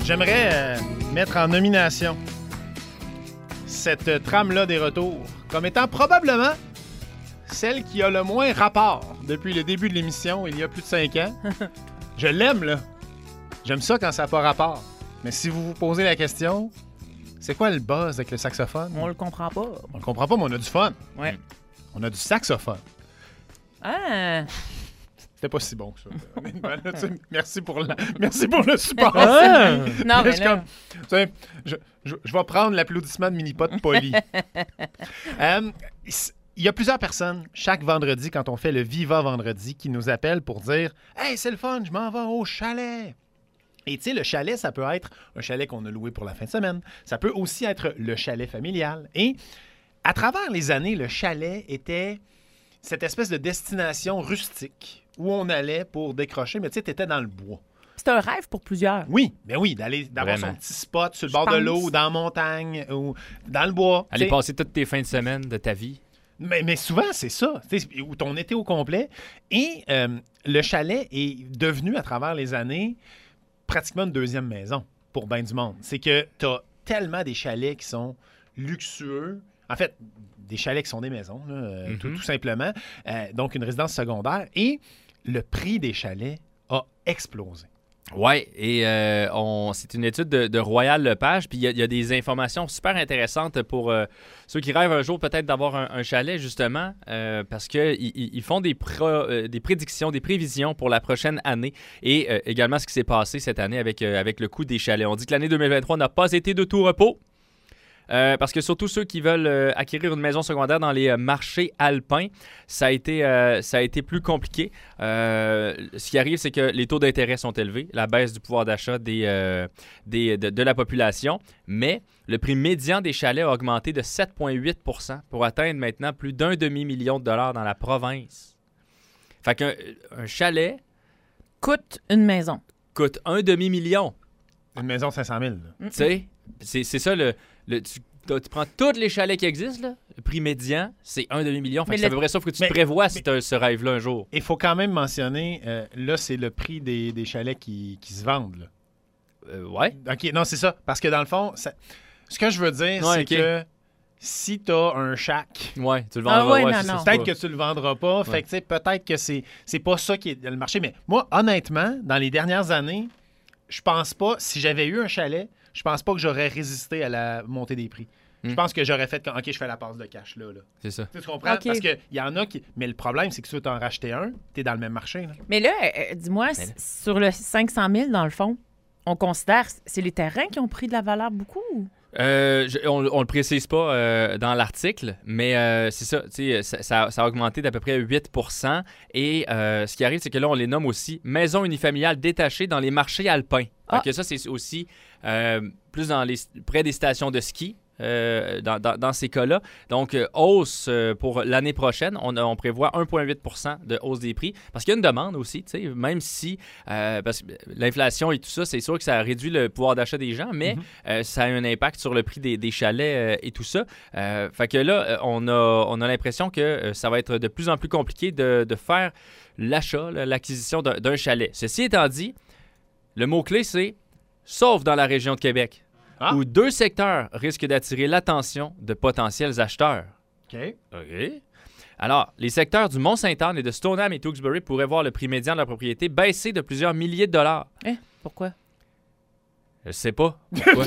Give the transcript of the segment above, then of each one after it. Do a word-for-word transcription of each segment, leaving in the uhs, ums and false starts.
J'aimerais euh, mettre en nomination cette trame-là des retours comme étant probablement celle qui a le moins rapport depuis le début de l'émission, il y a plus de cinq ans. Je l'aime, là. J'aime ça quand ça n'a pas rapport. Mais si vous vous posez la question, c'est quoi le buzz avec le saxophone? On le comprend pas. On le comprend pas, mais on a du fun. Ouais. On a du saxophone. Ah! C'était pas si bon que ça. Honnêtement, là, tu sais, merci, pour la... merci pour le support. Ah! Non, mais C'est là... comme, tu sais, je, je, je vais prendre l'applaudissement de Mini-Pot poli. euh, Il y a plusieurs personnes, chaque vendredi, quand on fait le Viva Vendredi, qui nous appellent pour dire « Hey, c'est le fun, je m'en vais au chalet! » Et tu sais, le chalet, ça peut être un chalet qu'on a loué pour la fin de semaine. Ça peut aussi être le chalet familial. Et à travers les années, le chalet était cette espèce de destination rustique où on allait pour décrocher, mais tu sais, t'étais dans le bois. C'est un rêve pour plusieurs. Oui, ben oui, d'aller d'avoir Vraiment. son petit spot sur le Je bord de pense. l'eau, dans la montagne ou dans le bois. Aller tu sais. passer toutes tes fins de semaine de ta vie. Mais, mais souvent, c'est ça, tu sais, ou ton été au complet. Et euh, le chalet est devenu, à travers les années, pratiquement une deuxième maison pour bien du monde. C'est que tu as tellement des chalets qui sont luxueux. En fait, des chalets qui sont des maisons, là, euh, Mm-hmm. tout, tout simplement. Euh, donc, une résidence secondaire. Et le prix des chalets a explosé. Oui, et euh, on, c'est une étude de, de Royal Lepage, puis il y, y a des informations super intéressantes pour euh, ceux qui rêvent un jour peut-être d'avoir un, un chalet, justement, euh, parce qu'ils ils font des, pro, euh, des prédictions, des prévisions pour la prochaine année, et euh, également ce qui s'est passé cette année avec, euh, avec le coût des chalets. On dit que l'année deux mille vingt-trois n'a pas été de tout repos. Euh, parce que surtout ceux qui veulent euh, acquérir une maison secondaire dans les euh, marchés alpins, ça a été, euh, ça a été plus compliqué. Euh, ce qui arrive, c'est que les taux d'intérêt sont élevés, la baisse du pouvoir d'achat des, euh, des, de, de la population, mais le prix médian des chalets a augmenté de sept virgule huit pour cent pour atteindre maintenant plus d'un demi-million de dollars dans la province. Fait qu'un un chalet Coûte une maison. coûte un demi-million. Une maison de cinq cent mille. là. Tu sais, c'est, c'est ça le... le tu, tu prends tous les chalets qui existent, là, le prix médian, c'est un demi-million. Fait Mais que le- ça veut dire sauf que tu Mais- te prévois mais- si tu as ce rêve-là un jour. Il faut quand même mentionner, euh, là, c'est le prix des, des chalets qui, qui se vendent. Là. Euh, ouais. OK, non, c'est ça. Parce que dans le fond, ça- ce que je veux dire, Ouais, c'est ok. que si tu as un shack, Ouais, tu le Ah vendras. ouais, ouais, non, c'est ça, non. c'est peut-être pas- que tu le vendras pas. Ouais. Fait que, tu sais, peut-être que c'est, c'est pas ça qui est le marché. Mais moi, honnêtement, dans les dernières années, je pense pas, si j'avais eu un chalet, je pense pas que j'aurais résisté à la montée des prix. Je Hmm. pense que j'aurais fait comme, OK, je fais la passe de cash là. là. C'est ça. Tu comprends? Ok. Parce qu'il y en a qui. Mais le problème, c'est que si tu veux t'en racheter un, tu es dans le même marché. Là. Mais là, euh, dis-moi, Mais là- s- sur le cinq cent mille, dans le fond, on considère c'est les terrains qui ont pris de la valeur beaucoup? Euh, je- on, on le précise pas euh, dans l'article, mais euh, c'est ça, tu sais, ça, ça, ça a augmenté d'à peu près huit pour cent. Et euh, ce qui arrive, c'est que là, on les nomme aussi maisons unifamiliales détachées dans les marchés alpins. Ah. Fait que ça, c'est aussi euh, plus dans les, près des stations de ski. euh, dans, dans- dans ces cas-là. Donc, euh, hausse euh, pour l'année prochaine. On, a- on prévoit un virgule huit pour cent de hausse des prix. Parce qu'il y a une demande aussi, tu sais, même si euh, parce que l'inflation et tout ça, c'est sûr que ça réduit le pouvoir d'achat des gens, mais Mhm. euh, ça a un impact sur le prix des, des chalets euh, et tout ça. Euh, fait que là, euh, on a, on a l'impression que euh, ça va être de plus en plus compliqué de, de faire l'achat, là, l'acquisition d'un, d'un chalet. Ceci étant dit, le mot-clé, c'est « sauf dans la région de Québec ». Ah. Où deux secteurs risquent d'attirer l'attention de potentiels acheteurs. OK. OK. Alors, les secteurs du Mont-Saint-Anne et de Stoneham et Tewksbury pourraient voir le prix médian de leur propriété baisser de plusieurs milliers de dollars. Eh, pourquoi? Je sais pas. Pourquoi?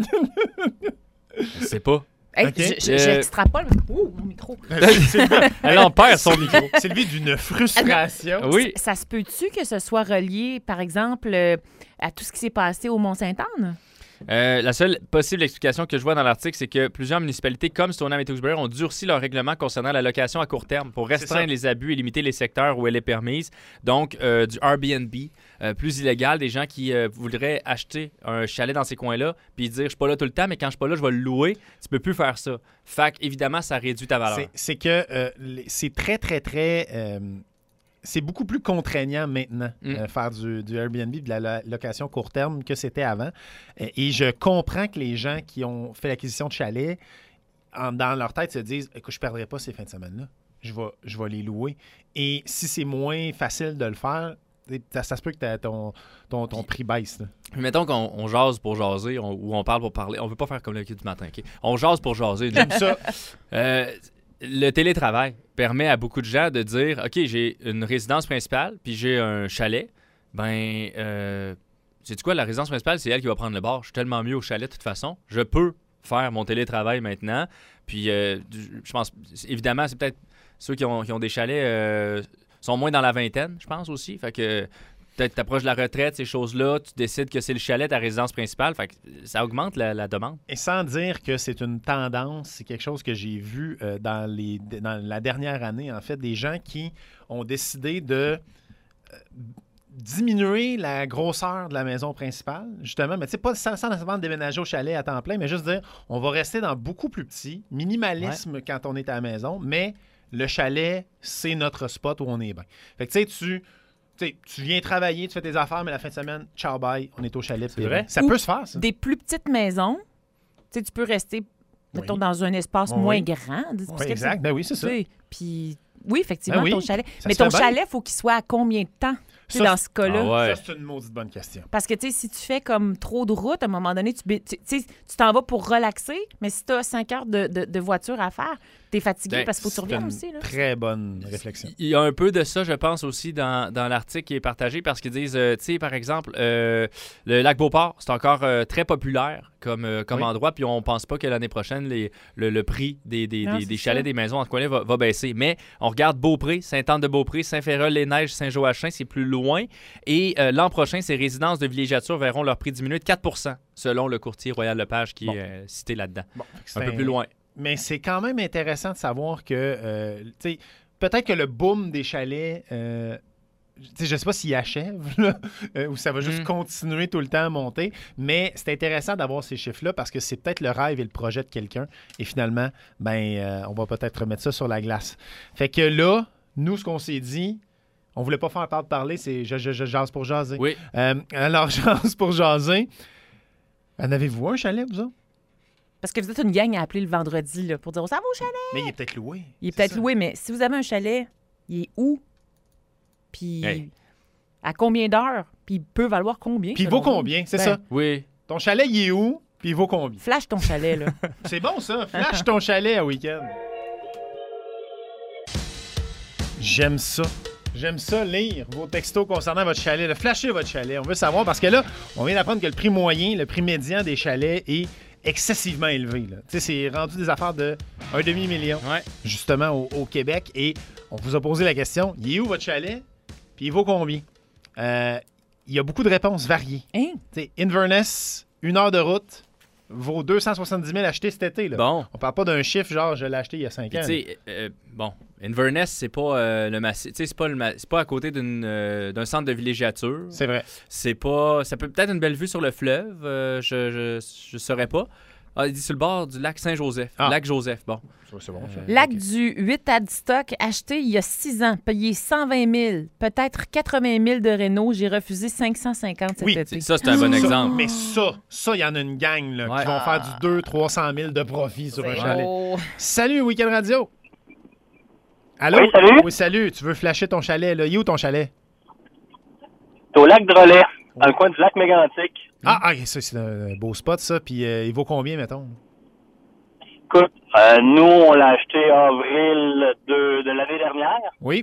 Je sais pas. Hey, Ok. je- je- Euh, J'extrapole. Ouh, mon micro. Elle en perd son micro. C'est levé d'une frustration. Oui. Ça se peut-tu que ce soit relié, par exemple, euh, à tout ce qui s'est passé au Mont-Saint-Anne? Euh, la seule possible explication que je vois dans l'article, c'est que plusieurs municipalités comme Stoneham et Tewksbury ont durci leur règlement concernant la location à court terme pour ça. restreindre les abus et limiter les secteurs où elle est permise. Donc, euh, du Airbnb, euh, plus illégal, des gens qui euh, voudraient acheter un chalet dans ces coins-là puis dire « je suis pas là tout le temps, mais quand je suis pas là, je vais le louer ». Tu peux plus faire ça. Fait évidemment, ça réduit ta valeur. C'est, c'est que euh, les- c'est très, très, très. euh, c'est beaucoup plus contraignant maintenant Mm. euh, faire du, du Airbnb, de la lo- location court terme que c'était avant. Euh, Et je comprends que les gens qui ont fait l'acquisition de chalets, en- dans leur tête, se disent écoute, je ne perdrai pas ces fins de semaine-là. Je vais, je vais les louer. Et si c'est moins facile de le faire, ça, ça se peut que t'as ton, ton, ton prix baisse. Là. Mettons qu'on on jase pour jaser on, ou on parle pour parler. On veut pas faire comme le cul du matin. Okay? On jase pour jaser. J'aime ça. Euh, le télétravail permet à beaucoup de gens de dire OK, j'ai une résidence principale puis j'ai un chalet. Ben, euh, sais-tu quoi, la résidence principale, c'est elle qui va prendre le bord. Je suis tellement mieux au chalet de toute façon. Je peux faire mon télétravail maintenant. Puis, euh, je pense, évidemment, c'est peut-être ceux qui ont, qui ont des chalets euh, sont moins dans la vingtaine, je pense aussi. Fait que peut-être tu approches de la retraite, ces choses-là, tu décides que c'est le chalet, ta résidence principale. Fait que ça augmente la, la demande. Et sans dire que c'est une tendance, c'est quelque chose que j'ai vu euh, dans, les, dans la dernière année, en fait, des gens qui ont décidé de euh, diminuer la grosseur de la maison principale, justement, mais tu sais, pas sans, sans nécessairement déménager au chalet à temps plein, mais juste dire, on va rester dans beaucoup plus petit, minimalisme ouais. quand on est à la maison, mais le chalet, c'est notre spot où on est bien. Fait que tu sais, tu... T'sais, tu viens travailler, tu fais tes affaires, mais la fin de semaine, ciao, bye, on est au chalet. C'est vrai? Ça Ou peut se faire, ça. Des plus petites maisons, tu peux rester, mettons, oui. dans un espace oui. moins grand. Oui, exact. Ben oui, c'est ça. Puis, oui, effectivement, ben oui. ton chalet. Ça mais ton chalet, il faut qu'il soit à combien de temps? Ça, dans ce cas-là. Ah ouais. Ça, c'est une maudite bonne question. Parce que, tu sais, si tu fais comme trop de route, à un moment donné, tu tu t'en vas pour relaxer, mais si tu as cinq heures de, de, de voiture à faire, tu es fatigué ben, parce qu'il faut que tu reviennes aussi. Là. Très bonne réflexion. Il y a un peu de ça, je pense, aussi dans, dans l'article qui est partagé parce qu'ils disent, euh, tu sais, par exemple, euh, le lac Beauport, c'est encore euh, très populaire comme, euh, comme oui. endroit, puis on pense pas que l'année prochaine, les, le, le prix des, des, non, des, des chalets, des maisons en ce coin-là va, va baisser. Mais on regarde Beaupré, Sainte-Anne-de-Beaupré, Saint-Féral-les-Neiges, Saint-Joachim, c'est plus loin. Et Et euh, l'an prochain, ces résidences de villégiature verront leur prix diminuer de quatre pour cent, selon le courtier Royal Lepage qui bon. est euh, cité là-dedans. Bon, un peu plus loin. Mais c'est quand même intéressant de savoir que, euh, tu sais, peut-être que le boom des chalets, euh, je ne sais pas s'il achève, là, euh, ou ça va juste mm. continuer tout le temps à monter, mais c'est intéressant d'avoir ces chiffres-là parce que c'est peut-être le rêve et le projet de quelqu'un. Et finalement, ben, euh, on va peut-être remettre ça sur la glace. Fait que là, nous, ce qu'on s'est dit... On voulait pas faire part de parler, c'est je, je, je jase pour jaser. Oui. Euh, alors, jase pour jaser. En avez-vous un chalet, vous autres? Parce que vous êtes une gang à appeler le vendredi là, pour dire « Ça va au chalet? » Mais il est peut-être loué. Il est, est peut-être loué, mais si vous avez un chalet, il est où? Puis hey. à combien d'heures? Puis il peut valoir combien? Puis il vaut combien, c'est ben, ça? Oui. Ton chalet, il est où? Puis il vaut combien? Flash ton chalet, là. C'est bon, ça. Flash ton chalet à week-end. J'aime ça. J'aime ça lire vos textos concernant votre chalet. Là. Flashez votre chalet. On veut savoir parce que là, on vient d'apprendre que le prix moyen, le prix médian des chalets est excessivement élevé. Tu sais, c'est rendu des affaires de un demi-million, ouais. justement, au, au Québec. Et on vous a posé la question, il est où votre chalet? Puis il vaut combien? Euh, il y a beaucoup de réponses variées. Hein? Tu sais, Inverness, une heure de route, vaut deux cent soixante-dix mille achetés cet été. Là. Bon. On parle pas d'un chiffre genre je l'ai acheté il y a cinq ans. Tu sais, euh, bon, Inverness, c'est pas euh, le massif. Tu sais, c'est pas, le ma- c'est pas à côté d'une, euh, d'un centre de villégiature. C'est vrai. C'est pas. Ça peut peut-être une belle vue sur le fleuve. Euh, je, je, je saurais pas. Ah, il dit sur le bord du lac Saint-Joseph. Ah. Lac Joseph, bon. C'est bon, ça. Euh, lac okay. du huit à dix stock, acheté il y a six ans, payé cent vingt mille, peut-être quatre-vingt mille de réno. J'ai refusé cinq cent cinquante cet oui, été. Ça, c'est un bon exemple. Ça, mais ça, ça, il y en a une gang là, ouais. qui vont ah. faire du deux cents à trois cent mille de profit sur c'est un chalet. Oh. Salut, Week-end Radio. Allô? Oui, salut. Oui, salut. Tu veux flasher ton chalet, là. Il est où ton chalet? C'est au lac de Relais, dans le coin du lac Mégantic. Ah, ah ça, c'est un beau spot, ça. Puis euh, il vaut combien, mettons? Écoute, euh, nous, on l'a acheté avril de, de l'année dernière. Oui.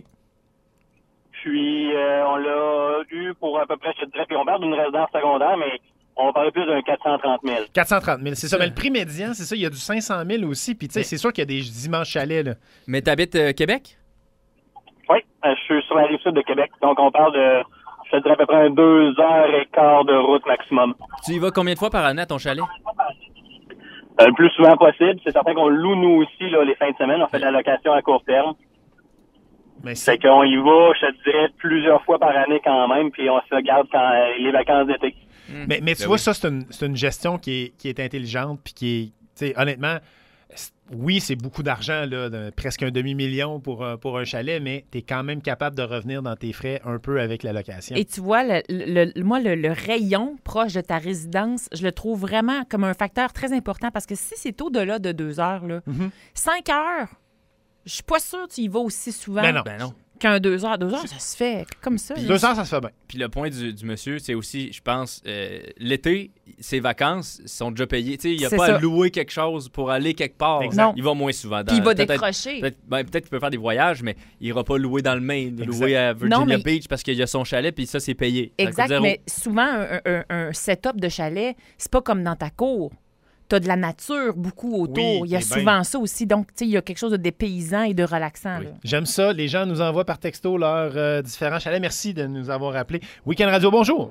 Puis, euh, on l'a eu pour à peu près, je te dirais, puis on parle d'une résidence secondaire, mais on va parler plus d'un quatre cent trente mille. quatre cent trente mille, c'est ça. Mais le prix médian, c'est ça, il y a du cinq cent mille aussi. Puis, tu sais, c'est sûr qu'il y a des immenses chalets, là. Mais t'habites euh, Québec? Oui, euh, je suis sur la rive sud de Québec. Donc, on parle de, je te dirais, à peu près deux heures et quart de route maximum. Tu y vas combien de fois par année à ton chalet? Euh, le plus souvent possible. C'est certain qu'on loue, nous aussi, là, les fins de semaine. On fait de la location à court terme. Mais c'est... c'est qu'on y va, je te dirais, plusieurs fois par année quand même, puis on se garde quand euh, les vacances d'été. Mmh. Mais, mais tu ben vois, oui. ça, c'est une, c'est une gestion qui est, qui est intelligente, puis qui est, tu sais, honnêtement, oui, c'est beaucoup d'argent, là, de, presque un demi-million pour, pour un chalet, mais tu es quand même capable de revenir dans tes frais un peu avec la location. Et tu vois, le, le, moi, le, le rayon proche de ta résidence, je le trouve vraiment comme un facteur très important parce que si c'est au-delà de deux heures, là, mm-hmm. cinq heures, je suis pas sûre que tu y vas aussi souvent. Ben non. Ben non. Qu'un deux heures, deux heures, ça se fait comme ça. Puis deux heures, ça se fait bien. Puis le point du, du monsieur, c'est aussi, je pense, euh, l'été, ses vacances sont déjà payées. Tu sais, il n'y a C'est pas ça. à louer quelque chose pour aller quelque part. Exact. Non. Il va moins souvent. Dans, Puis il va peut-être- décrocher. Peut-être ben, peut-être qu'il peut faire des voyages, mais il ira pas louer dans le Maine, Exact. louer à Virginia Non, mais- Beach parce qu'il y a son chalet, puis ça, c'est payé. Ça coûte Exact, zéro. mais souvent, un, un- un setup de chalet, c'est pas comme dans ta cour. T'as de la nature beaucoup autour. Oui, il y a eh ben. souvent ça aussi. Donc, tu sais, il y a quelque chose de dépaysant et de relaxant. Oui. là. J'aime ça. Les gens nous envoient par texto leurs euh, différents chalets. Merci de nous avoir appelés. Week-end Radio, bonjour.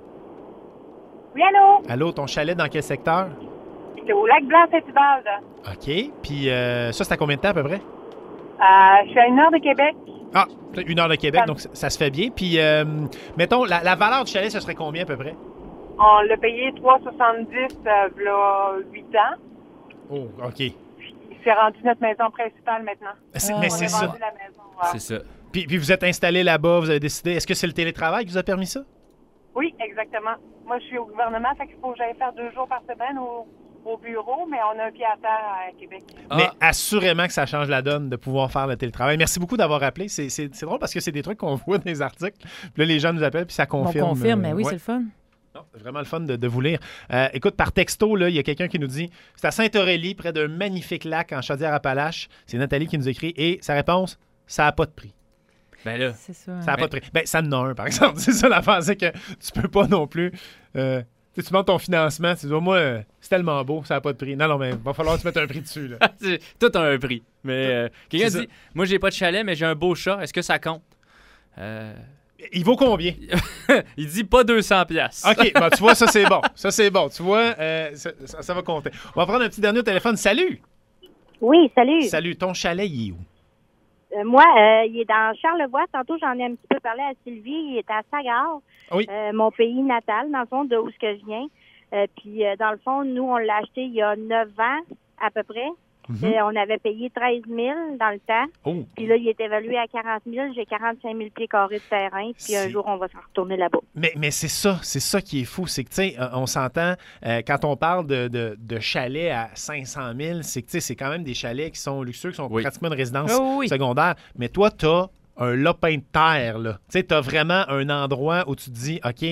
Oui, allô? Allô, ton chalet dans quel secteur? C'est au lac Blanc-Saint-Hubald. OK. Puis euh, ça, c'est à combien de temps à peu près? Euh, je suis à une heure de Québec. Ah, une heure de Québec, Ça- donc ça, ça se fait bien. Puis, euh, mettons, la, la valeur du chalet, ce serait combien à peu près? On l'a payé trois virgule soixante-dix euh, v'là huit ans. Oh, OK. Puis c'est rendu notre maison principale maintenant. C'est- Ah, mais ouais. c'est On a ça. vendu la maison. ouais. C'est ça. Puis, puis vous êtes installé là-bas, vous avez décidé. Est-ce que c'est le télétravail qui vous a permis ça? Oui, exactement. Moi, je suis au gouvernement, fait qu'il faut que j'aille faire deux jours par semaine au, au bureau, mais on a un pied à terre à Québec. Ah, Mais assurément que ça change la donne de pouvoir faire le télétravail. Merci beaucoup d'avoir appelé. C'est, c'est- c'est drôle parce que c'est des trucs qu'on voit dans les articles. Puis là, les gens nous appellent puis ça confirme. On confirme, euh, mais oui, ouais. c'est le fun. Non, c'est vraiment le fun de, de vous lire. Euh, écoute, par texto, là, il y a quelqu'un qui nous dit c'est à Sainte-Aurélie, près d'un magnifique lac en Chaudière-Appalaches. C'est Nathalie qui nous écrit. Et sa réponse, ça n'a pas de prix. ben là. C'est ça. Ça n'a Mais- pas de prix. Ben, ça en a un, par exemple. C'est ça l'affaire, c'est que tu peux pas non plus. euh, tu sais, tu demandes ton financement, tu dis, moi, euh, c'est tellement beau, ça n'a pas de prix. Non, non, mais il va falloir que tu mettes un prix dessus. Là. C'est- Tout a un prix. Mais euh, quelqu'un C'est dit moi, j'ai pas de chalet, mais j'ai un beau chat. Est-ce que ça compte? Euh, Il vaut combien? il dit pas deux cents piastres. OK, ben, tu vois, ça, c'est bon. Ça, c'est bon. Tu vois, euh, ça, ça- ça va compter. On va prendre un petit dernier au téléphone. Salut! Oui, salut. Salut. Ton chalet, il est où? Euh, moi, euh, il est dans Charlevoix. Tantôt, j'en ai un petit peu parlé à Sylvie. Il est à Sagard, Oui. euh, mon pays natal, dans le fond, de où ce que je viens. Euh, puis, euh, dans le fond, nous, on l'a acheté il y a neuf ans, à peu près. Mhm. Euh, on avait payé treize mille dans le temps. Oh, Puis là, il est évalué à quarante mille. J'ai quarante-cinq mille pieds carrés de terrain. Puis un C'est- jour, on va s'en retourner là-bas. mais, mais c'est ça, c'est ça qui est fou. C'est que, tu sais, euh, on s'entend, euh, quand on parle de, de, de chalets à cinq cent mille, c'est que, tu sais, c'est quand même des chalets qui sont luxueux, qui sont Oui. pratiquement une résidence Oh oui. secondaire. Mais toi, tu as un lopin de terre, là. Tu sais, tu as vraiment un endroit où tu te dis, OK,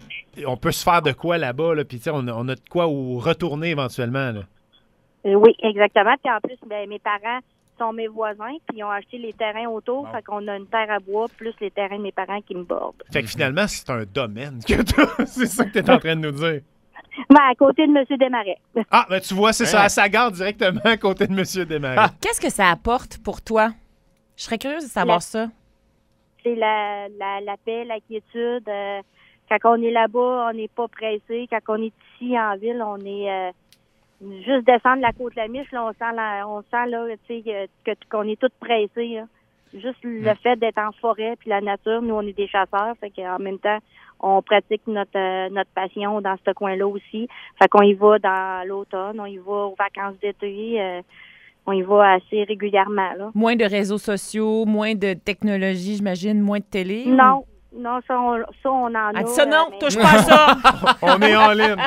on peut se faire de quoi là-bas, là, puis, tu sais, on, a- on a de quoi où retourner éventuellement, là. Euh, oui, exactement. Puis en plus, ben, mes parents sont mes voisins. Puis ils ont acheté les terrains autour. Bon. Fait qu'on a une terre à bois, plus les terrains de mes parents qui me bordent. Fait que finalement, c'est un domaine que t'as. C'est ça que tu es en train de nous dire. Ben, à côté de M. Desmarais. Ah, ben tu vois, c'est ça, Ouais. à sa garde directement à côté de M. Desmarais. Qu'est-ce que ça apporte pour toi? Je serais curieuse de savoir La- ça. C'est la, la, la paix, la quiétude. Euh, quand on est là-bas, on n'est pas pressé. Quand on est ici en ville, on est euh, juste descendre la côte Lamiche, là, on sent la, on sent là, tu sais, que, que- qu'on est tous pressés. Là. Juste le fait d'être en forêt puis la nature, nous on est des chasseurs, fait qu'en même temps, on pratique notre euh, notre passion dans ce coin-là aussi. Fait qu'on y va dans l'automne, on y va aux vacances d'été, euh, on y va assez régulièrement là. Moins de réseaux sociaux, moins de technologie, j'imagine, moins de télé? ou- Non, non, ça on, ça on en a. Ah, ça, non, euh, mais- touche pas à ça! On est en ligne.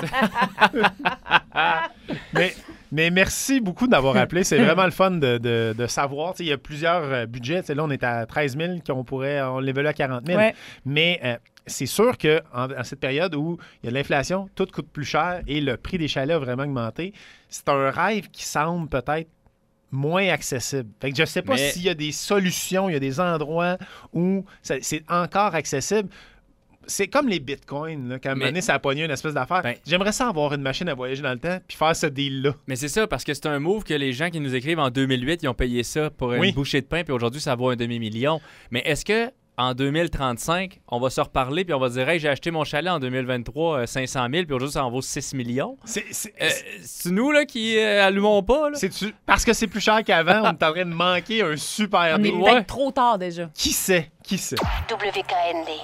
mais, mais merci beaucoup d'avoir appelé. C'est vraiment le fun de, de, de savoir. Tu sais, il y a plusieurs euh, budgets. Tu sais, là, on est à treize mille, qu'on pourrait, on l'évalue à quarante mille. Ouais. Mais euh, c'est sûr qu'en en cette période où il y a de l'inflation, tout coûte plus cher et le prix des chalets a vraiment augmenté, c'est un rêve qui semble peut-être moins accessible. Fait que je ne sais pas Mais- s'il y a des solutions, il y a des endroits où ça- c'est encore accessible. C'est comme les bitcoins, là, quand à un moment Mais- donné, ça a pogné une espèce d'affaire. Ben- J'aimerais ça avoir une machine à voyager dans le temps puis faire ce deal-là. Mais c'est ça, parce que c'est un move que les gens qui nous écrivent en deux mille huit, ils ont payé ça pour une Oui. bouchée de pain, puis aujourd'hui, ça vaut un demi-million. Mais est-ce que en deux mille trente-cinq, on va se reparler, puis on va dire, hey, j'ai acheté mon chalet en deux mille vingt-trois, euh, cinq cent mille, puis aujourd'hui, ça en vaut six millions? C'est, c'est- Euh, c'est nous, là, qui euh, allumons pas, là? c'est-tu- parce que c'est plus cher qu'avant, on est en train de manquer un super On est deal. peut-être Ouais. trop tard déjà. Qui sait? Qui sait? W K N D.